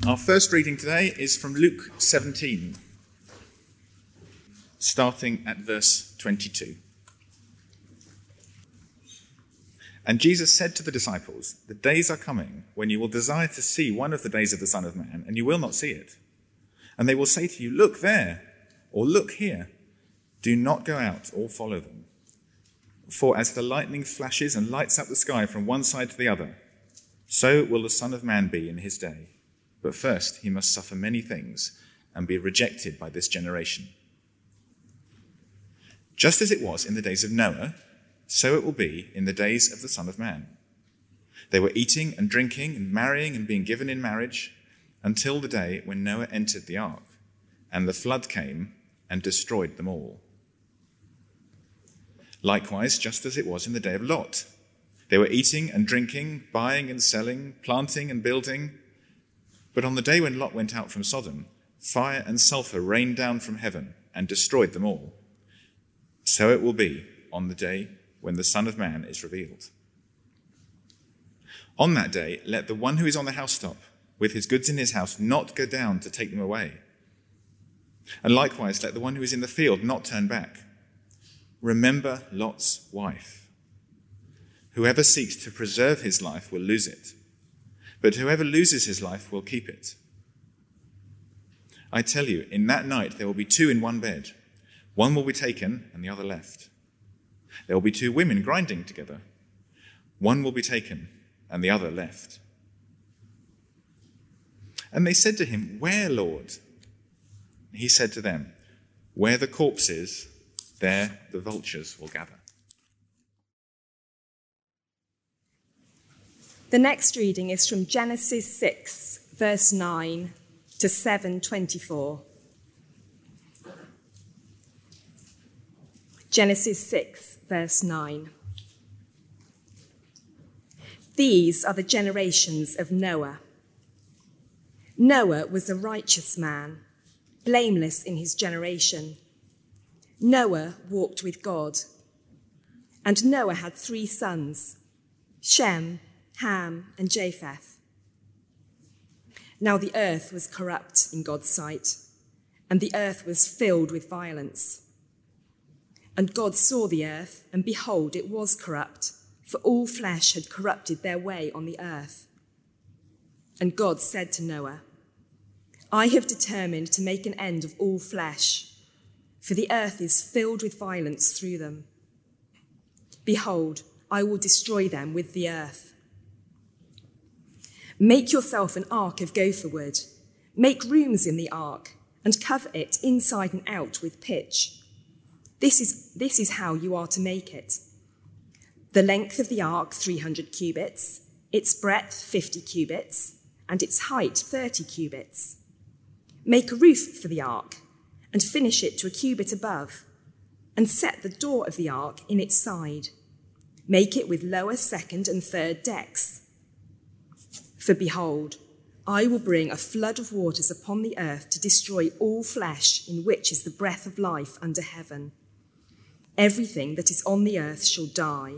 Our first reading today is from Luke 17, starting at verse 22. And Jesus said to the disciples, "The days are coming when you will desire to see one of the days of the Son of Man, and you will not see it. And they will say to you, 'Look there,' or 'Look here.' Do not go out or follow them. For as the lightning flashes and lights up the sky from one side to the other, so will the Son of Man be in his day. But first he must suffer many things and be rejected by this generation. Just as it was in the days of Noah, so it will be in the days of the Son of Man. They were eating and drinking and marrying and being given in marriage until the day when Noah entered the ark, and the flood came and destroyed them all. Likewise, just as it was in the day of Lot, they were eating and drinking, buying and selling, planting and building. But on the day when Lot went out from Sodom, fire and sulfur rained down from heaven and destroyed them all. So it will be on the day when the Son of Man is revealed. On that day, let the one who is on the housetop with his goods in his house not go down to take them away. And likewise, let the one who is in the field not turn back. Remember Lot's wife. Whoever seeks to preserve his life will lose it, but whoever loses his life will keep it. I tell you, in that night there will be two in one bed. One will be taken and the other left. There will be two women grinding together. One will be taken and the other left." And they said to him, "Where, Lord?" He said to them, "Where the corpse is, there the vultures will gather." The next reading is from Genesis 6, verse 9 to 7:24. Genesis 6, verse 9. These are the generations of Noah. Noah was a righteous man, blameless in his generation. Noah walked with God. And Noah had 3 sons, Shem, Ham, and Japheth. Now the earth was corrupt in God's sight, and the earth was filled with violence. And God saw the earth, and behold, it was corrupt, for all flesh had corrupted their way on the earth. And God said to Noah, "I have determined to make an end of all flesh, for the earth is filled with violence through them. Behold, I will destroy them with the earth. Make yourself an ark of gopher wood. Make rooms in the ark, and cover it inside and out with pitch. This is how you are to make it. The length of the ark 300 cubits, its breadth 50 cubits, and its height 30 cubits. Make a roof for the ark, and finish it to a cubit above, and set the door of the ark in its side. Make it with lower, second, and third decks. For behold, I will bring a flood of waters upon the earth to destroy all flesh in which is the breath of life under heaven. Everything that is on the earth shall die.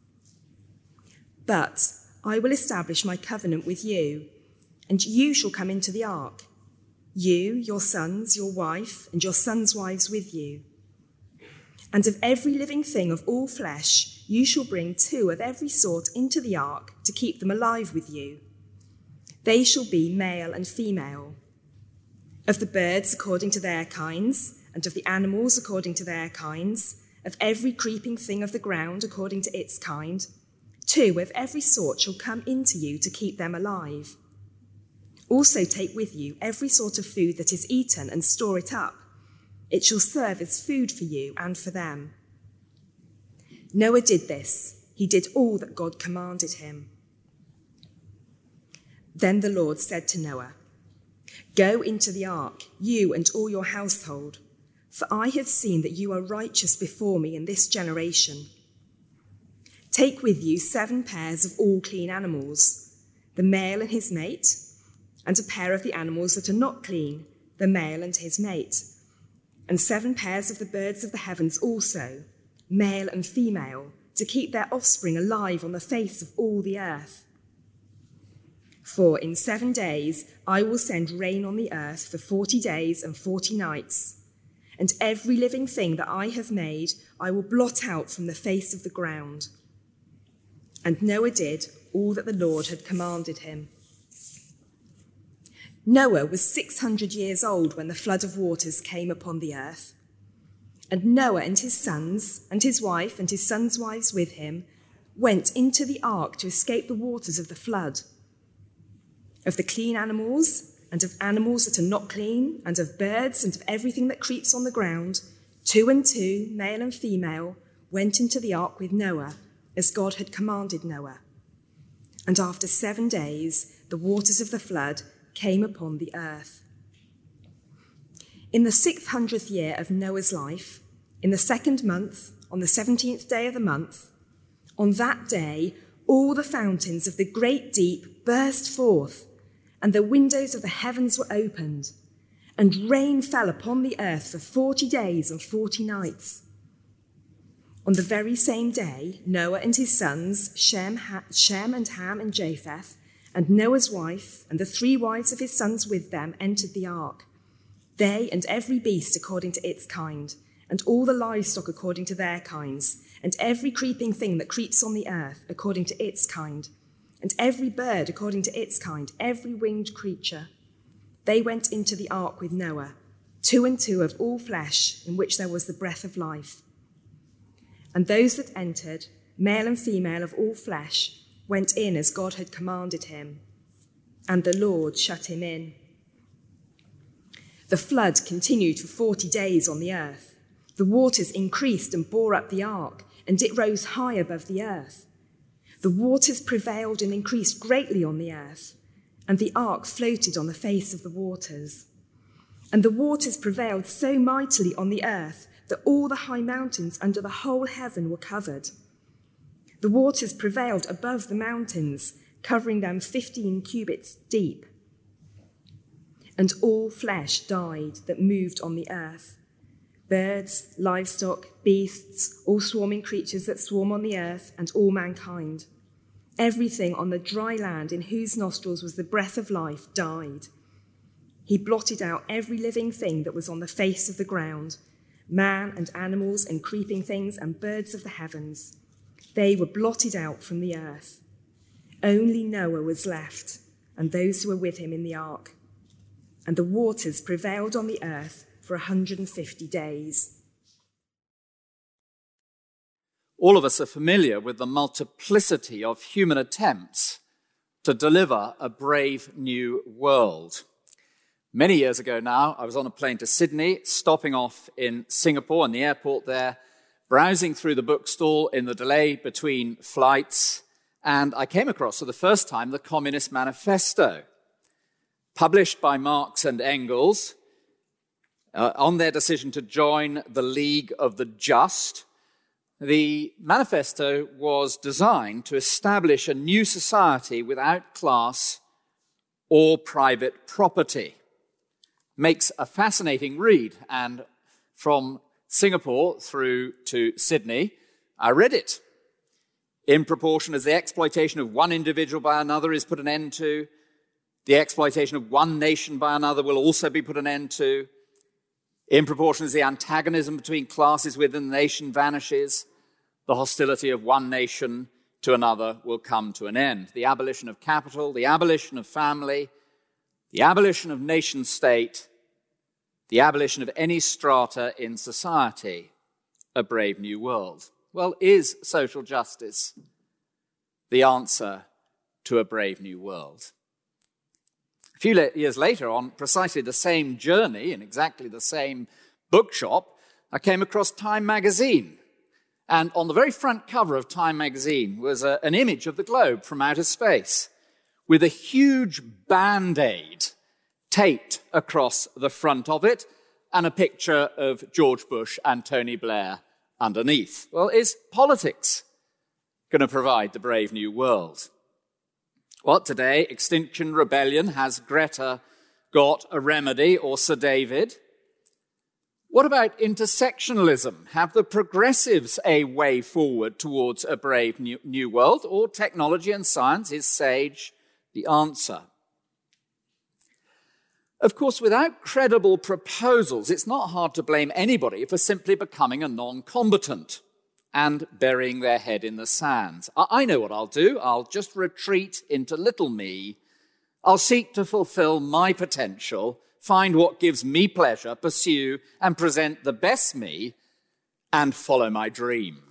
But I will establish my covenant with you, and you shall come into the ark, you, your sons, your wife, and your sons' wives with you. And of every living thing of all flesh, you shall bring 2 of every sort into the ark to keep them alive with you. They shall be male and female. Of the birds according to their kinds, and of the animals according to their kinds, of every creeping thing of the ground according to its kind, 2 of every sort shall come into you to keep them alive. Also take with you every sort of food that is eaten and store it up. It shall serve as food for you and for them." Noah did this. He did all that God commanded him. Then the Lord said to Noah, "Go into the ark, you and all your household, for I have seen that you are righteous before me in this generation. Take with you 7 pairs of all clean animals, the male and his mate, and a pair of the animals that are not clean, the male and his mate, and 7 pairs of the birds of the heavens also, male and female, to keep their offspring alive on the face of all the earth. For in 7 days I will send rain on the earth for 40 days and 40 nights, and every living thing that I have made I will blot out from the face of the ground." And Noah did all that the Lord had commanded him. Noah was 600 years old when the flood of waters came upon the earth. And Noah and his sons and his wife and his sons' wives with him went into the ark to escape the waters of the flood. Of the clean animals and of animals that are not clean, and of birds and of everything that creeps on the ground, 2 and 2, male and female, went into the ark with Noah, as God had commanded Noah. And after 7 days, the waters of the flood came upon the earth. In the 600th year of Noah's life, in the 2nd month, on the 17th day of the month, on that day, all the fountains of the great deep burst forth, and the windows of the heavens were opened, and rain fell upon the earth for 40 days and 40 nights. On the very same day, Noah and his sons, Shem and Ham and Japheth, and Noah's wife, and the 3 wives of his sons with them, entered the ark, they and every beast according to its kind, and all the livestock according to their kinds, and every creeping thing that creeps on the earth according to its kind, and every bird according to its kind, every winged creature. They went into the ark with Noah, 2 and 2 of all flesh, in which there was the breath of life. And those that entered, male and female of all flesh, went in as God had commanded him, and the Lord shut him in. The flood continued for 40 days on the earth. The waters increased and bore up the ark, and it rose high above the earth. The waters prevailed and increased greatly on the earth, and the ark floated on the face of the waters. And the waters prevailed so mightily on the earth that all the high mountains under the whole heaven were covered. The waters prevailed above the mountains, covering them 15 cubits deep. And all flesh died that moved on the earth, birds, livestock, beasts, all swarming creatures that swarm on the earth, and all mankind. Everything on the dry land in whose nostrils was the breath of life died. He blotted out every living thing that was on the face of the ground, man and animals and creeping things and birds of the heavens. They were blotted out from the earth. Only Noah was left, and those who were with him in the ark. And the waters prevailed on the earth for 150 days. All of us are familiar with the multiplicity of human attempts to deliver a brave new world. Many years ago now, I was on a plane to Sydney, stopping off in Singapore in the airport there, browsing through the bookstall in the delay between flights, and I came across for the first time the Communist Manifesto, published by Marx and Engels on their decision to join the League of the Just. The manifesto was designed to establish a new society without class or private property. Makes a fascinating read, and from Singapore through to Sydney, I read it. In proportion as the exploitation of one individual by another is put an end to, the exploitation of one nation by another will also be put an end to. In proportion as the antagonism between classes within the nation vanishes, the hostility of one nation to another will come to an end. The abolition of capital, the abolition of family, the abolition of nation state, the abolition of any strata in society, a brave new world. Well, is social justice the answer to a brave new world? A few years later, on precisely the same journey, in exactly the same bookshop, I came across Time magazine. And on the very front cover of Time magazine was an image of the globe from outer space with a huge Band-Aid taped across the front of it and a picture of George Bush and Tony Blair underneath. Well, is politics going to provide the brave new world? Well, today, Extinction Rebellion, has Greta got a remedy, or Sir David? What about intersectionalism? Have the progressives a way forward towards a brave new world? Or technology and science, is SAGE the answer. Of course, without credible proposals, it's not hard to blame anybody for simply becoming a non-combatant and burying their head in the sands. I know what I'll do. I'll just retreat into little me. I'll seek to fulfill my potential, find what gives me pleasure, pursue and present the best me, and follow my dream.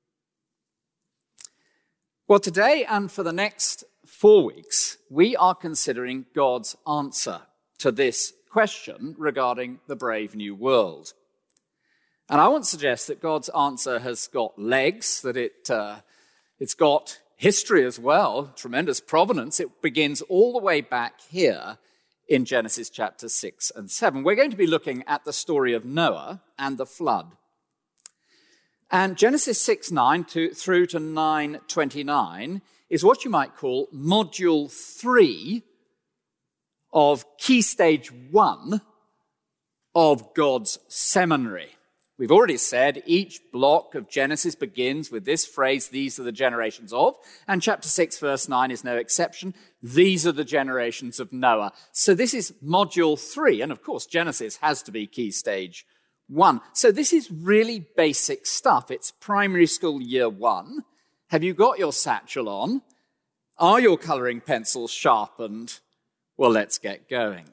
Well, today and for the next 4 weeks, we are considering God's answer to this question regarding the brave new world. And I want to suggest that God's answer has got legs, that it's got history as well, tremendous provenance. It begins all the way back here in Genesis chapter 6 and 7. We're going to be looking at the story of Noah and the flood. And Genesis 6:9 through to 9:29 is what you might call module 3 of key stage 1 of God's seminary. We've already said each block of Genesis begins with this phrase, these are the generations of, and chapter 6 verse 9 is no exception. These are the generations of Noah. So this is module 3, and of course Genesis has to be key stage 1. So this is really basic stuff. It's primary school year 1. Have you got your satchel on? Are your colouring pencils sharpened? Well, let's get going.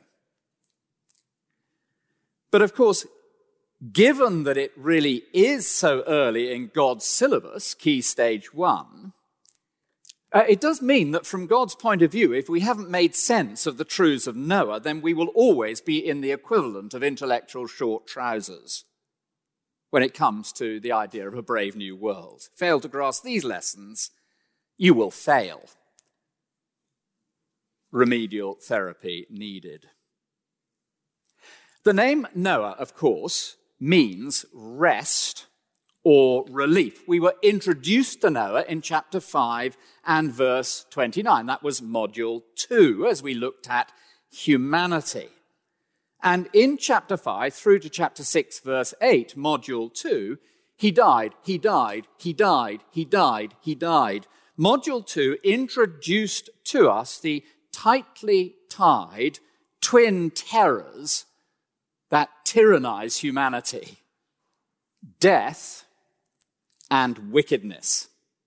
But of course, given that it really is so early in God's syllabus, key stage 1, it does mean that from God's point of view, if we haven't made sense of the truths of Noah, then we will always be in the equivalent of intellectual short trousers when it comes to the idea of a brave new world. Fail to grasp these lessons, you will fail. Remedial therapy needed. The name Noah, of course, means rest or relief. We were introduced to Noah in chapter 5 and verse 29. That was module 2 as we looked at humanity. And in chapter 5 through to chapter 6 verse 8, module 2, he died, he died, he died, he died, he died. Module 2 introduced to us the tightly tied twin terrors that tyrannize humanity: death and wickedness.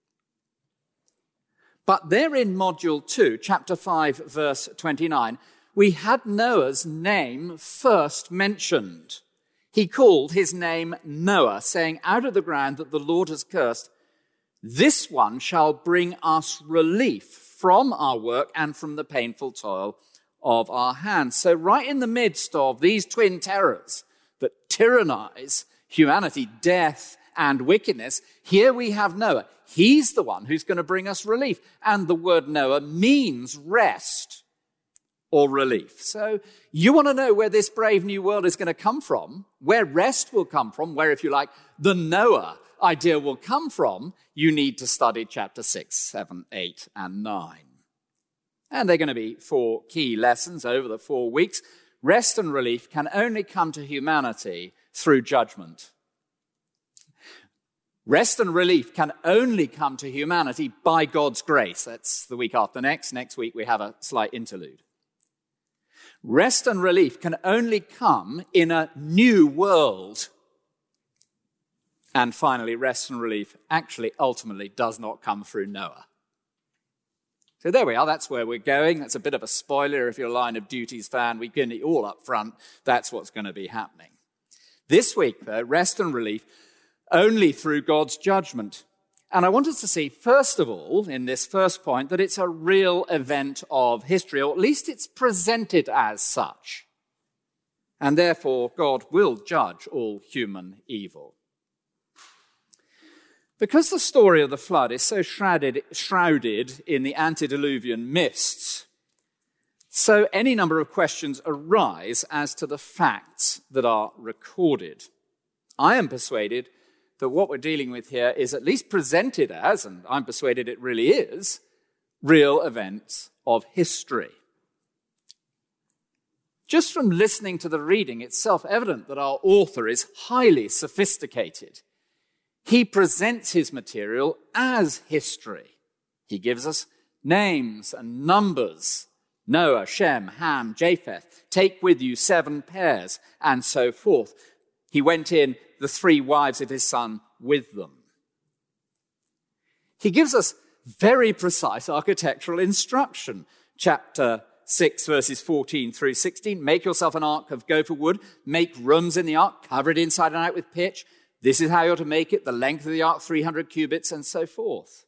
But there in module 2, chapter 5, verse 29, we had Noah's name first mentioned. He called his name Noah, saying, out of the ground that the Lord has cursed, this one shall bring us relief from our work and from the painful toil of our hands. So right in the midst of these twin terrors that tyrannize humanity, death and wickedness, here we have Noah. He's the one who's going to bring us relief. And the word Noah means rest or relief. So you want to know where this brave new world is going to come from, where rest will come from, where, if you like, the Noah idea will come from, you need to study chapter 6, 7, 8, and 9. And they're going to be 4 key lessons over the 4 weeks. Rest and relief can only come to humanity through judgment. Rest and relief can only come to humanity by God's grace. That's the week after next. Next week we have a slight interlude. Rest and relief can only come in a new world. And finally, rest and relief actually ultimately does not come through Noah. So there we are, that's where we're going. That's a bit of a spoiler if you're a Line of Duties fan. We've given it all up front. That's what's going to be happening. This week, though, rest and relief only through God's judgment. And I want us to see, first of all, in this first point, that it's a real event of history, or at least it's presented as such. And therefore, God will judge all human evil. Because the story of the flood is so shrouded in the antediluvian mists, so any number of questions arise as to the facts that are recorded. I am persuaded that what we're dealing with here is at least presented as, and I'm persuaded it really is, real events of history. Just from listening to the reading, it's self-evident that our author is highly sophisticated. He presents his material as history. He gives us names and numbers. Noah, Shem, Ham, Japheth. Take with you 7 pairs, and so forth. He went in, the 3 wives of his son with them. He gives us very precise architectural instruction. Chapter 6, verses 14 through 16. Make yourself an ark of gopher wood. Make rooms in the ark. Cover it inside and out with pitch. This is how you're to make it. The length of the ark, 300 cubits, and so forth.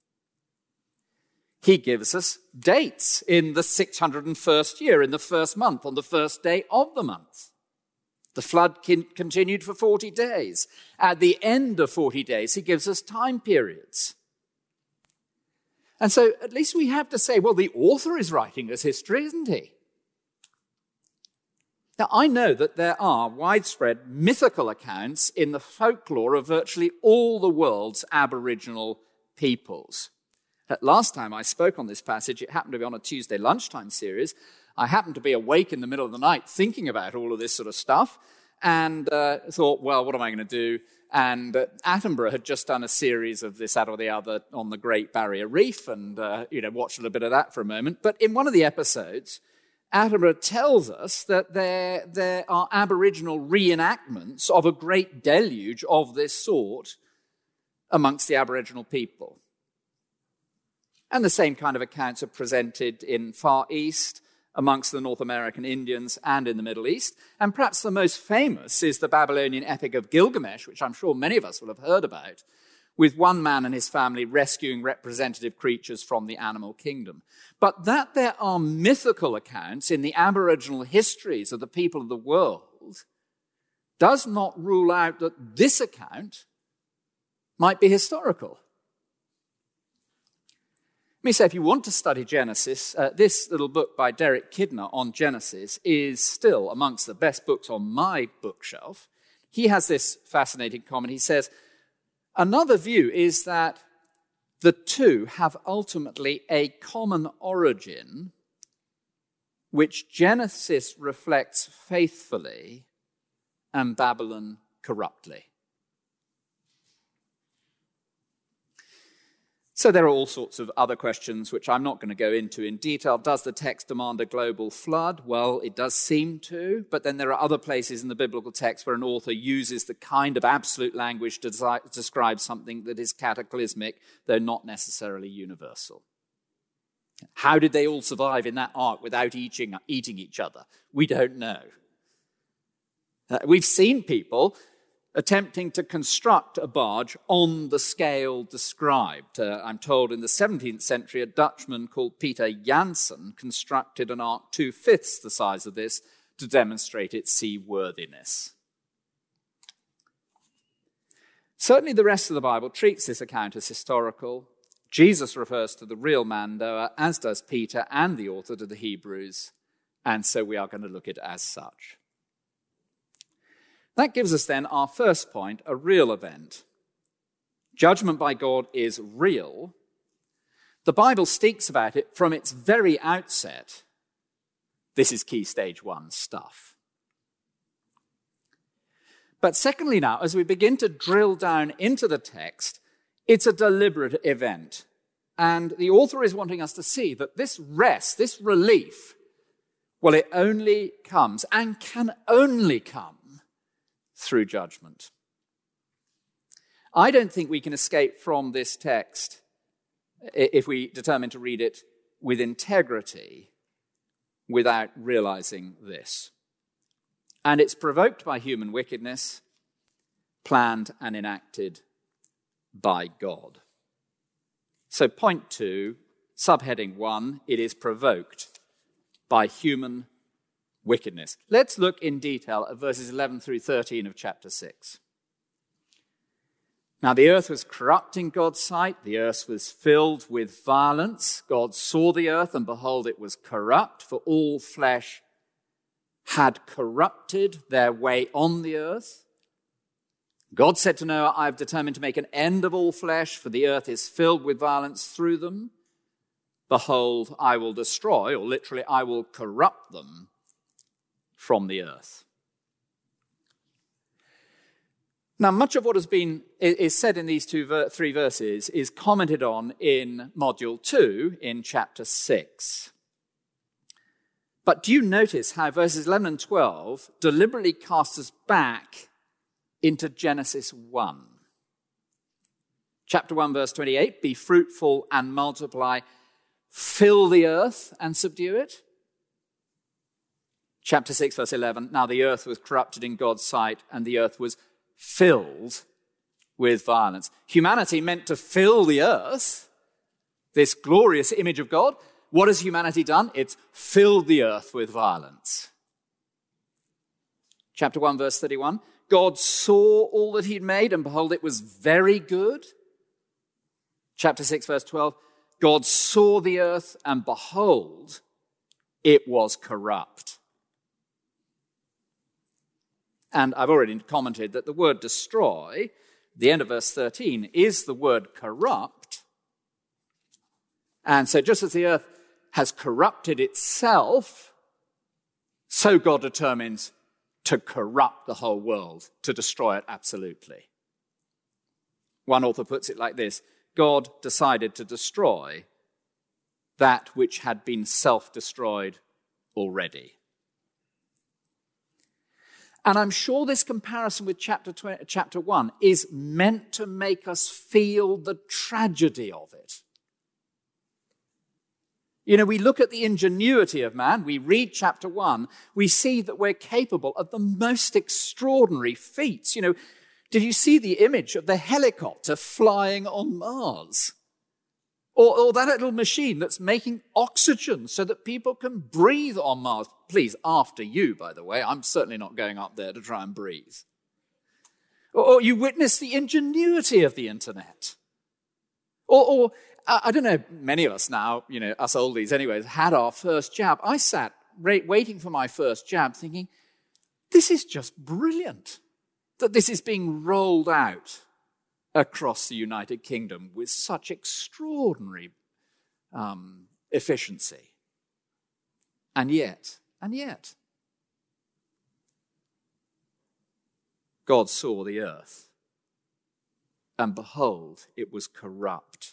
He gives us dates in the 601st year, in the first month, on the first day of the month. The flood continued for 40 days. At the end of 40 days, he gives us time periods. And so at least we have to say, well, the author is writing us history, isn't he? Now, I know that there are widespread mythical accounts in the folklore of virtually all the world's Aboriginal peoples. Last time I spoke on this passage, it happened to be on a Tuesday lunchtime series. I happened to be awake in the middle of the night thinking about all of this sort of stuff and thought, well, what am I going to do? And Attenborough had just done a series of this, that or the other on the Great Barrier Reef and, watched a little bit of that for a moment. But in one of the episodes, Attenborough tells us that there are Aboriginal reenactments of a great deluge of this sort amongst the Aboriginal people. And the same kind of accounts are presented in Far East, amongst the North American Indians and in the Middle East. And perhaps the most famous is the Babylonian epic of Gilgamesh, which I'm sure many of us will have heard about, with one man and his family rescuing representative creatures from the animal kingdom. But that there are mythical accounts in the Aboriginal histories of the people of the world does not rule out that this account might be historical. Let me say, if you want to study Genesis, this little book by Derek Kidner on Genesis is still amongst the best books on my bookshelf. He has this fascinating comment. He says, another view is that the two have ultimately a common origin, which Genesis reflects faithfully and Babylon corruptly. So there are all sorts of other questions which I'm not going to go into in detail. Does the text demand a global flood? Well, it does seem to, but then there are other places in the biblical text where an author uses the kind of absolute language to describe something that is cataclysmic, though not necessarily universal. How did they all survive in that ark without eating each other? We don't know. We've seen people attempting to construct a barge on the scale described. I'm told in the 17th century, a Dutchman called Peter Janssen constructed an ark 2/5 the size of this to demonstrate its seaworthiness. Certainly the rest of the Bible treats this account as historical. Jesus refers to the real man Noah, as does Peter and the author to the Hebrews, and so we are going to look at it as such. That gives us then our first point, a real event. Judgment by God is real. The Bible speaks about it from its very outset. This is key stage 1 stuff. But secondly now, as we begin to drill down into the text, it's a deliberate event. And the author is wanting us to see that this rest, this relief, well, it only comes and can only come through judgment. I don't think we can escape from this text if we determine to read it with integrity without realizing this. And it's provoked by human wickedness, planned and enacted by God. So point 2, subheading 1, it is provoked by human wickedness. Let's look in detail at verses 11 through 13 of chapter 6. Now the earth was corrupt in God's sight. The earth was filled with violence. God saw the earth, and behold, it was corrupt, for all flesh had corrupted their way on the earth. God said to Noah, I have determined to make an end of all flesh, for the earth is filled with violence through them. Behold, I will destroy, or literally, I will corrupt them from the earth. Now, much of what is said in these three verses is commented on in Module 2 in chapter 6. But do you notice how verses 11 and 12 deliberately cast us back into Genesis 1? Chapter 1, verse 28, be fruitful and multiply, fill the earth and subdue it. Chapter 6, verse 11, now the earth was corrupted in God's sight and the earth was filled with violence. Humanity meant to fill the earth, this glorious image of God. What has humanity done? It's filled the earth with violence. Chapter 1, verse 31, God saw all that he'd made, and behold, it was very good. Chapter 6, verse 12, God saw the earth, and behold, it was corrupt. And I've already commented that the word destroy, the end of verse 13, is the word corrupt. And so just as the earth has corrupted itself, so God determines to corrupt the whole world, to destroy it absolutely. One author puts it like this: God decided to destroy that which had been self-destroyed already. And I'm sure this comparison with chapter 1 is meant to make us feel the tragedy of it. You know, we look at the ingenuity of man, we read chapter 1, we see that we're capable of the most extraordinary feats. You know, did you see the image of the helicopter flying on Mars? Or that little machine that's making oxygen so that people can breathe on Mars. Please, after you, by the way. I'm certainly not going up there to try and breathe. Or you witness the ingenuity of the internet. Or I don't know, many of us now, you know, us oldies anyways, had our first jab. I sat waiting for my first jab thinking, this is just brilliant that this is being rolled out across the United Kingdom with such extraordinary efficiency. And yet, God saw the earth, and behold, it was corrupt.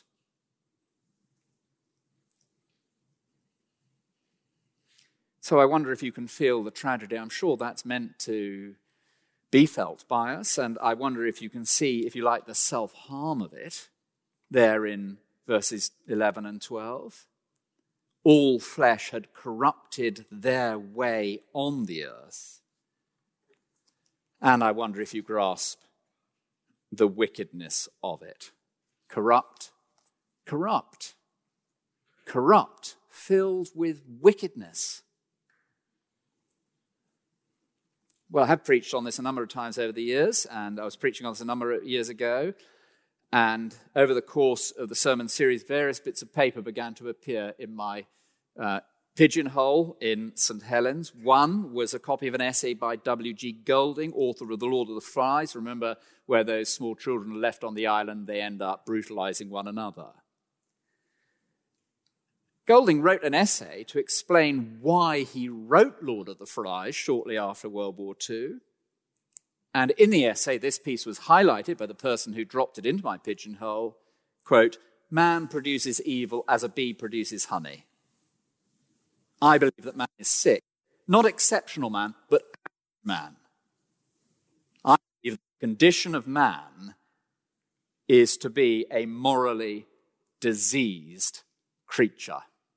So I wonder if you can feel the tragedy. I'm sure that's meant to be felt by us, and I wonder if you can see, if you like, the self-harm of it there in verses 11 and 12. All flesh had corrupted their way on the earth. And I wonder if you grasp the wickedness of it. Corrupt, filled with wickedness. Well, I have preached on this a number of times over the years, and I was preaching on this a number of years ago. And over the course of the sermon series, various bits of paper began to appear in my pigeonhole in St. Helens. One was a copy of an essay by W.G. Golding, author of The Lord of the Flies. Remember, where those small children are left on the island, they end up brutalizing one another. Golding wrote an essay to explain why he wrote Lord of the Flies shortly after World War II. And in the essay, this piece was highlighted by the person who dropped it into my pigeonhole, quote, man produces evil as a bee produces honey. I believe that man is sick, not exceptional man, but man. I believe the condition of man is to be a morally diseased creature.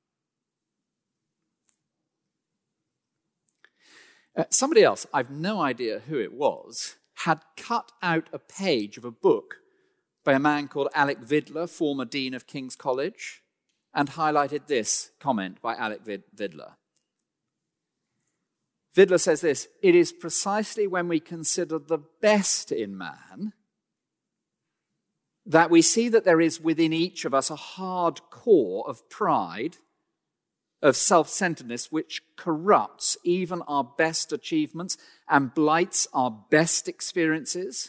Somebody else, I've no idea who it was, had cut out a page of a book by a man called Alec Vidler, former Dean of King's College, and highlighted this comment by Alec Vidler. Vidler says this: it is precisely when we consider the best in man that we see that there is within each of us a hard core of pride, of self-centeredness, which corrupts even our best achievements and blights our best experiences.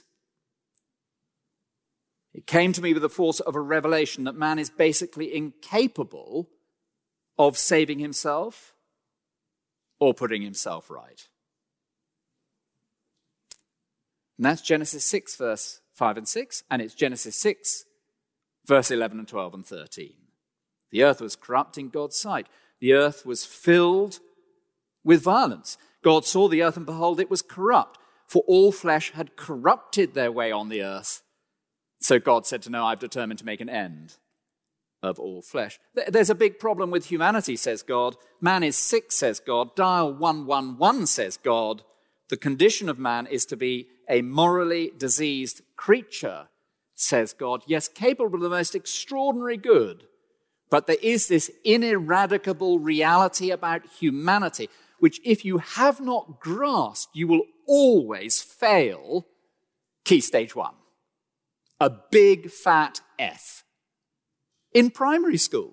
It came to me with the force of a revelation that man is basically incapable of saving himself or putting himself right. And that's Genesis 6, verse 5 and 6, and it's Genesis 6, verse 11 and 12 and 13. The earth was corrupt in God's sight. The earth was filled with violence. God saw the earth, and behold, it was corrupt, for all flesh had corrupted their way on the earth. So God said to Noah, I've determined to make an end of all flesh. There's a big problem with humanity, says God. Man is sick, says God. Dial 111, says God. The condition of man is to be a morally diseased creature, says God. Yes, capable of the most extraordinary good. But there is this ineradicable reality about humanity, which if you have not grasped, you will always fail. Key stage 1. A big fat F. In primary school.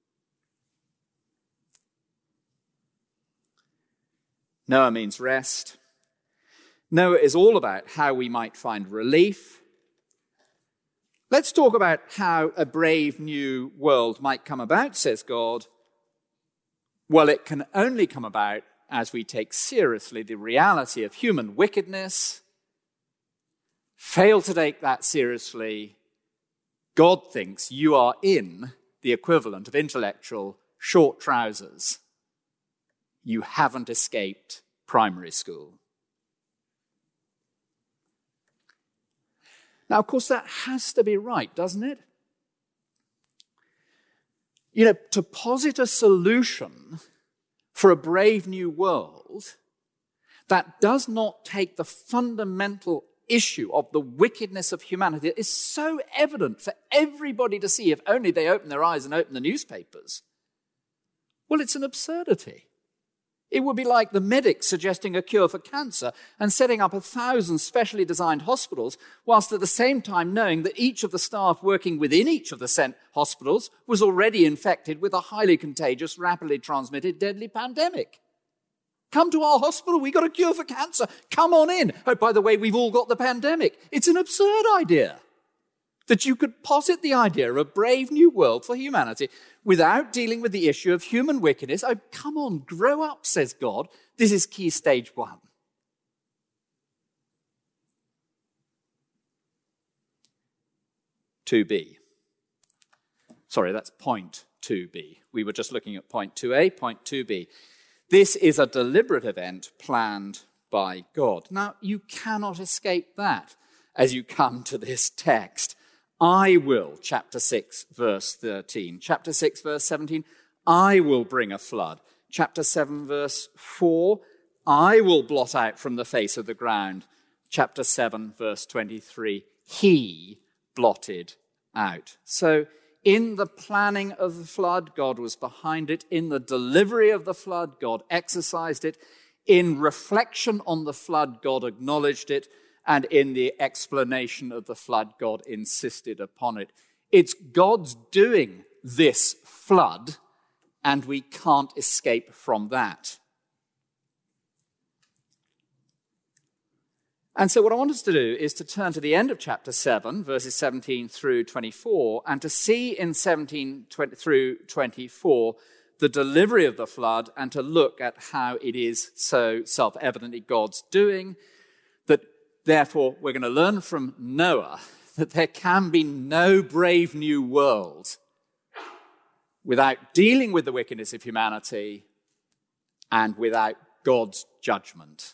Noah means rest. Noah is all about how we might find relief. Let's talk about how a brave new world might come about, says God. Well, it can only come about as we take seriously the reality of human wickedness. Fail to take that seriously, God thinks you are in the equivalent of intellectual short trousers. You haven't escaped primary school. Now, of course, that has to be right, doesn't it? You know, to posit a solution for a brave new world that does not take the fundamental issue of the wickedness of humanity is so evident for everybody to see if only they open their eyes and open the newspapers. Well, it's an absurdity. It would be like the medics suggesting a cure for cancer and setting up 1,000 specially designed hospitals, whilst at the same time knowing that each of the staff working within each of the hospitals was already infected with a highly contagious, rapidly transmitted, deadly pandemic. Come to our hospital, we got a cure for cancer. Come on in. Oh, by the way, we've all got the pandemic. It's an absurd idea that you could posit the idea of a brave new world for humanity without dealing with the issue of human wickedness. Oh, come on, grow up, says God. This is key stage 1. Sorry, that's point 2b. We were just looking at point 2a, point 2b. This is a deliberate event planned by God. Now, you cannot escape that as you come to this text. I will, chapter 6, verse 13. Chapter 6, verse 17, I will bring a flood. Chapter 7, verse 4, I will blot out from the face of the ground. Chapter 7, verse 23, he blotted out. So in the planning of the flood, God was behind it. In the delivery of the flood, God exercised it. In reflection on the flood, God acknowledged it. And in the explanation of the flood, God insisted upon it. It's God's doing this flood, and we can't escape from that. And so what I want us to do is to turn to the end of chapter 7, verses 17 through 24, and to see in 17 through 24 the delivery of the flood, and to look at how it is so self-evidently God's doing, that therefore we're going to learn from Noah that there can be no brave new world without dealing with the wickedness of humanity and without God's judgment.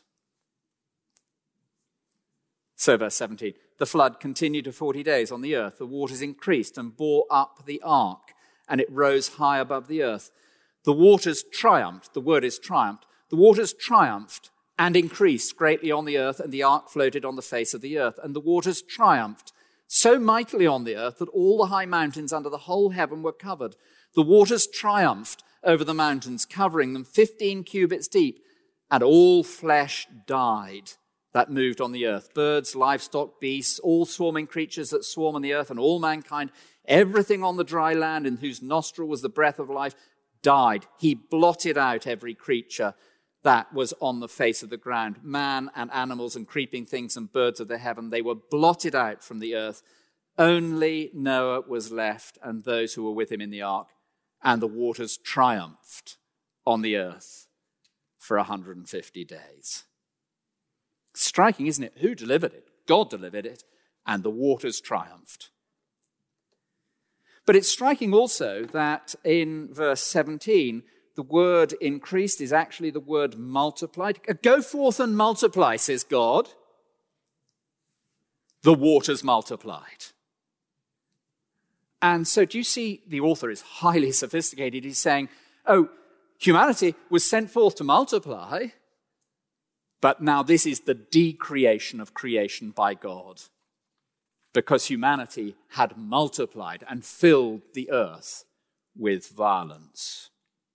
So verse 17, the flood continued for 40 days on the earth. The waters increased and bore up the ark, and it rose high above the earth. The waters triumphed. The word is triumphed. The waters triumphed and increased greatly on the earth, and the ark floated on the face of the earth. And the waters triumphed so mightily on the earth that all the high mountains under the whole heaven were covered. The waters triumphed over the mountains, covering them 15 cubits deep, and all flesh died that moved on the earth. Birds, livestock, beasts, all swarming creatures that swarm on the earth, and all mankind, everything on the dry land in whose nostril was the breath of life, died. He blotted out every creature that was on the face of the ground. Man and animals and creeping things and birds of the heaven, they were blotted out from the earth. Only Noah was left and those who were with him in the ark, and the waters triumphed on the earth for 150 days. Striking, isn't it? Who delivered it? God delivered it, and the waters triumphed. But it's striking also that in verse 17, the word increased is actually the word multiplied. Go forth and multiply, says God. The waters multiplied. And so do you see, the author is highly sophisticated. He's saying, humanity was sent forth to multiply, but now this is the decreation of creation by God, because humanity had multiplied and filled the earth with violence.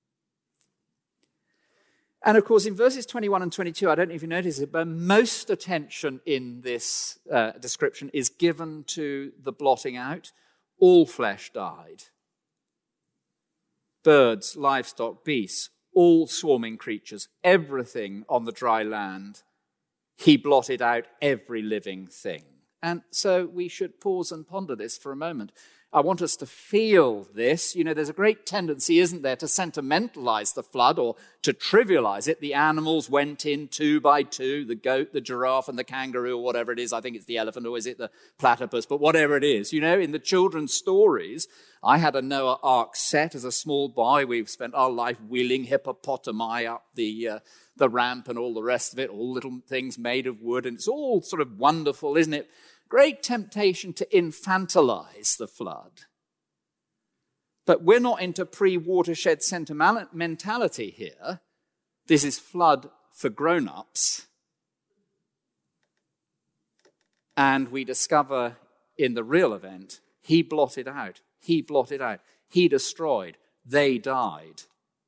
And of course, in verses 21 and 22, I don't know if you notice it, but most attention in this description is given to the blotting out. All flesh died. Birds, livestock, beasts, all swarming creatures, everything on the dry land. He blotted out every living thing. And so we should pause and ponder this for a moment. I want us to feel this. You know, there's a great tendency, isn't there, to sentimentalize the flood or to trivialize it. The animals went in 2 by 2, the goat, the giraffe, and the kangaroo, or whatever it is. I think it's the elephant, or is it the platypus? But whatever it is, you know, in the children's stories, I had a Noah Ark set as a small boy. We've spent our life wheeling hippopotami up the ramp and all the rest of it, all little things made of wood. And it's all sort of wonderful, isn't it? Great temptation to infantilize the flood. But we're not into pre-watershed sentimentality here. This is flood for grown-ups. And we discover in the real event, he blotted out, he destroyed, they died.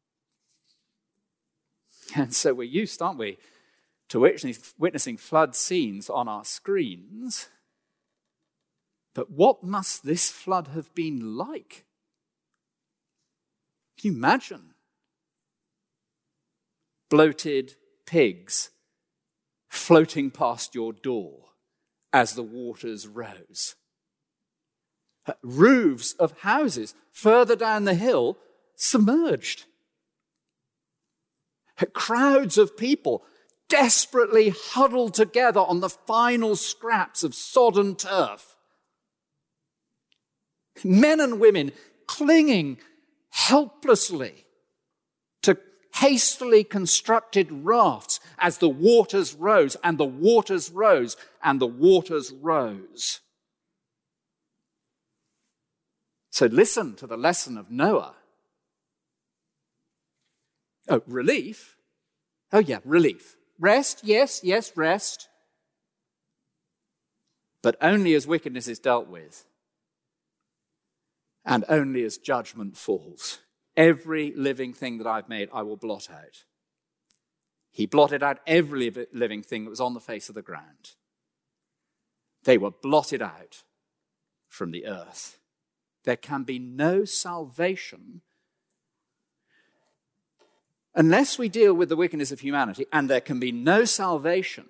And so we're used, aren't we, to witnessing flood scenes on our screens. But what must this flood have been like? Can you imagine? Bloated pigs floating past your door as the waters rose. Roofs of houses further down the hill submerged. Crowds of people desperately huddled together on the final scraps of sodden turf. Men and women clinging helplessly to hastily constructed rafts as the waters rose and the waters rose and the waters rose. So listen to the lesson of Noah. Oh, relief? Oh yeah, relief. Rest, yes, rest. But only as wickedness is dealt with. And only as judgment falls. Every living thing that I've made, I will blot out. He blotted out every living thing that was on the face of the ground. They were blotted out from the earth. There can be no salvation unless we deal with the wickedness of humanity, and there can be no salvation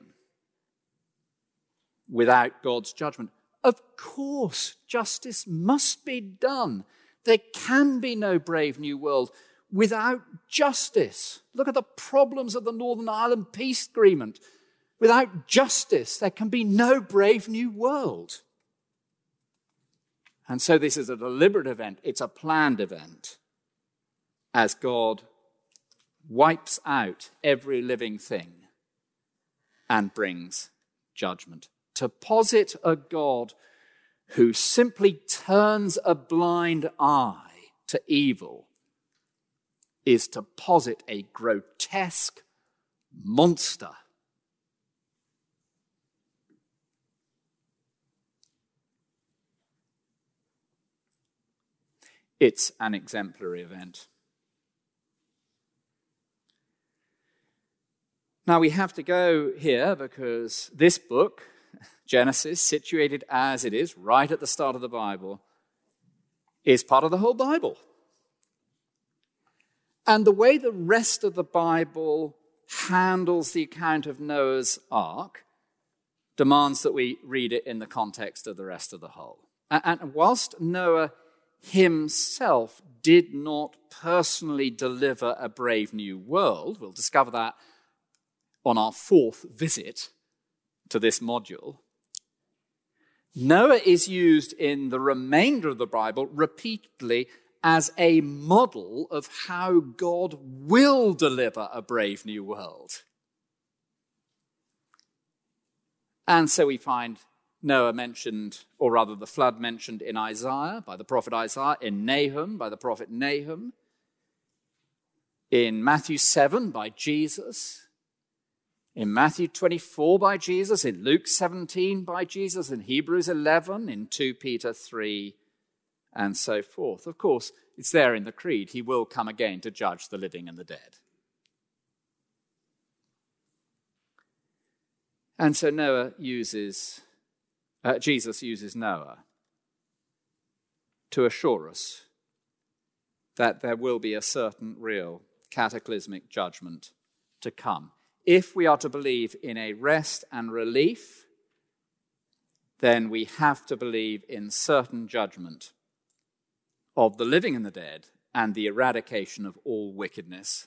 without God's judgment. Of course, justice must be done. There can be no brave new world without justice. Look at the problems of the Northern Ireland Peace Agreement. Without justice, there can be no brave new world. And so this is a deliberate event. It's a planned event as God wipes out every living thing and brings judgment. To posit a God who simply turns a blind eye to evil is to posit a grotesque monster. It's an exemplary event. Now we have to go here because this book, Genesis, situated as it is, right at the start of the Bible, is part of the whole Bible. And the way the rest of the Bible handles the account of Noah's Ark demands that we read it in the context of the rest of the whole. And whilst Noah himself did not personally deliver a brave new world, we'll discover that on our fourth visit to this module, Noah is used in the remainder of the Bible repeatedly as a model of how God will deliver a brave new world. And so we find Noah mentioned, or rather the flood mentioned in Isaiah by the prophet Isaiah, in Nahum by the prophet Nahum, in Matthew 7 by Jesus, in Matthew 24 by Jesus, in Luke 17 by Jesus, in Hebrews 11, in 2 Peter 3, and so forth. Of course, it's there in the Creed. He will come again to judge the living and the dead. And so Jesus uses Noah to assure us that there will be a certain real cataclysmic judgment to come. If we are to believe in a rest and relief, then we have to believe in certain judgment of the living and the dead and the eradication of all wickedness.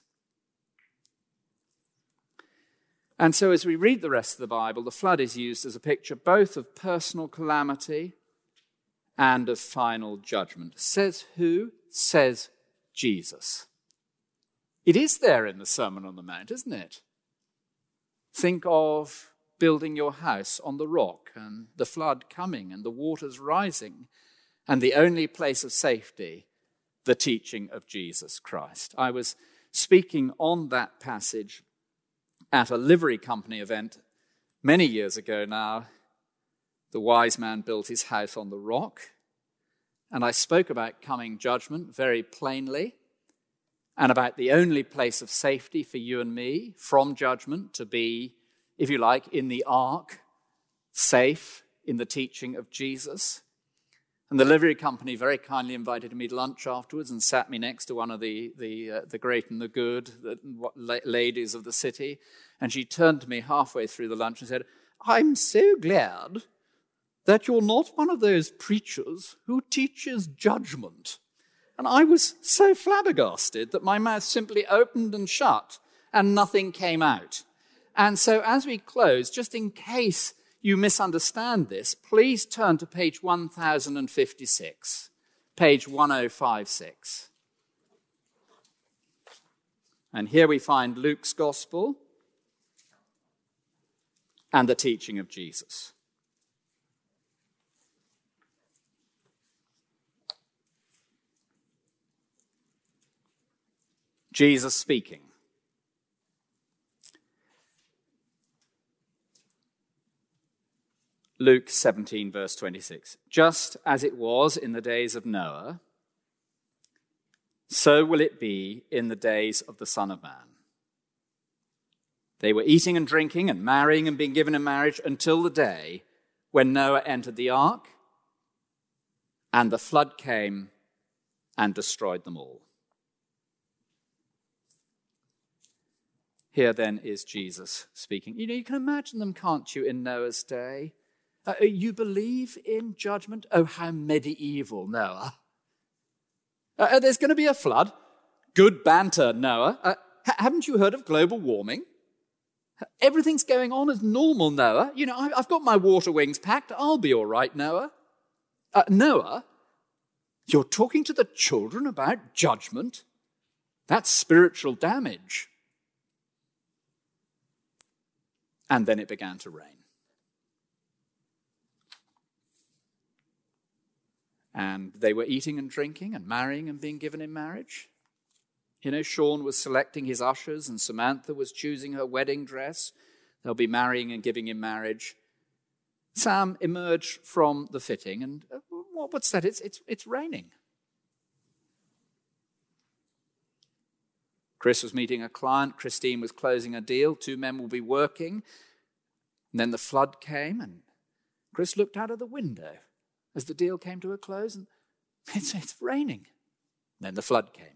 And so as we read the rest of the Bible, the flood is used as a picture both of personal calamity and of final judgment. Says who? Says Jesus. It is there in the Sermon on the Mount, isn't it? Think of building your house on the rock and the flood coming and the waters rising and the only place of safety, the teaching of Jesus Christ. I was speaking on that passage at a livery company event many years ago now. The wise man built his house on the rock, and I spoke about coming judgment very plainly and about the only place of safety for you and me from judgment to be, if you like, in the ark, safe in the teaching of Jesus. And the livery company very kindly invited me to lunch afterwards and sat me next to one of the great and the good ladies of the city. And she turned to me halfway through the lunch and said, "I'm so glad that you're not one of those preachers who teaches judgment." And I was so flabbergasted that my mouth simply opened and shut and nothing came out. And so as we close, just in case you misunderstand this, please turn to page 1056, page 1056. And here we find Luke's Gospel and the teaching of Jesus. Jesus speaking. Luke 17, verse 26. Just as it was in the days of Noah, so will it be in the days of the Son of Man. They were eating and drinking and marrying and being given in marriage until the day when Noah entered the ark and the flood came and destroyed them all. Here then is Jesus speaking. You can imagine them, can't you, in Noah's day? You believe in judgment? Oh, how medieval, Noah. There's going to be a flood. Good banter, Noah. Haven't you heard of global warming? Everything's going on as normal, Noah. You know, I've got my water wings packed. I'll be all right, Noah. Noah, you're talking to the children about judgment? That's spiritual damage. And then it began to rain. And they were eating and drinking and marrying and being given in marriage. You know, Sean was selecting his ushers and Samantha was choosing her wedding dress. They'll be marrying and giving in marriage. Sam emerged from the fitting and what's that? It's raining. Chris was meeting a client. Christine was closing a deal. 2 men will be working. And then the flood came and Chris looked out of the window as the deal came to a close and it's raining. Then the flood came.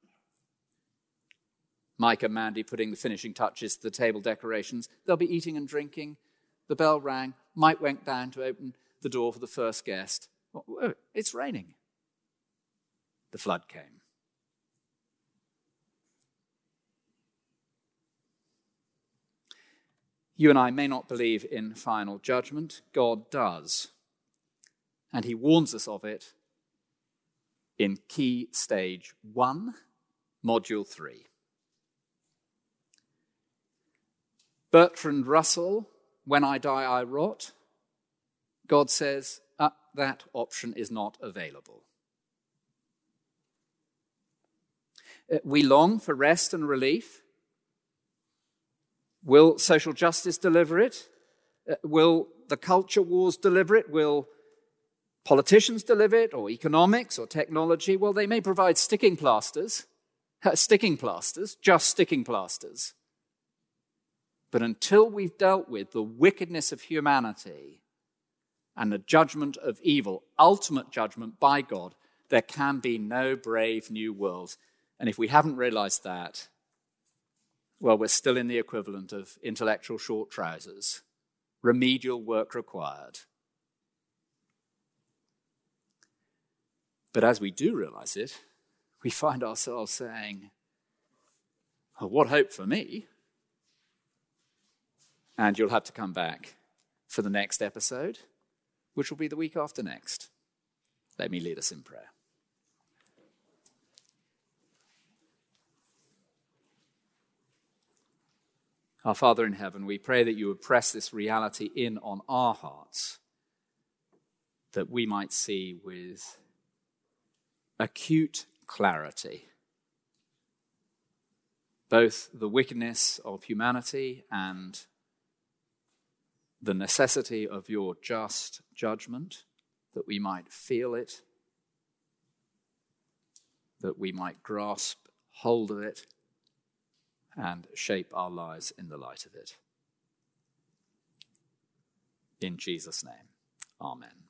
Mike and Mandy putting the finishing touches to the table decorations. They'll be eating and drinking. The bell rang. Mike went down to open the door for the first guest. Oh, it's raining. The flood came. You and I may not believe in final judgment. God does. and he warns us of it in Key Stage 1, Module 3. Bertrand Russell, When I Die, I Rot. God says, that option is not available. We long for rest and relief. Will social justice deliver it? Will the culture wars deliver it? Will politicians deliver it, or economics or technology? Well, they may provide sticking plasters, just sticking plasters. But until we've dealt with the wickedness of humanity and the judgment of evil, ultimate judgment by God, there can be no brave new world. And if we haven't realized that, well, we're still in the equivalent of intellectual short trousers, remedial work required. But as we do realize it, we find ourselves saying, oh, what hope for me? And you'll have to come back for the next episode, which will be the week after next. Let me lead us in prayer. Our Father in heaven, we pray that you would press this reality in on our hearts, that we might see with acute clarity both the wickedness of humanity and the necessity of your just judgment, that we might feel it, that we might grasp hold of it and shape our lives in the light of it. In Jesus' name, amen.